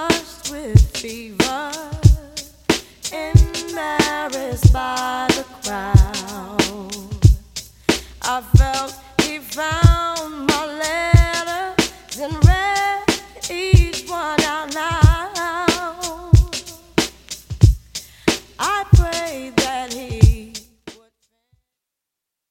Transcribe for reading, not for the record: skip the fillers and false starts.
flushed with fever, embarrassed by the crowd. I felt he found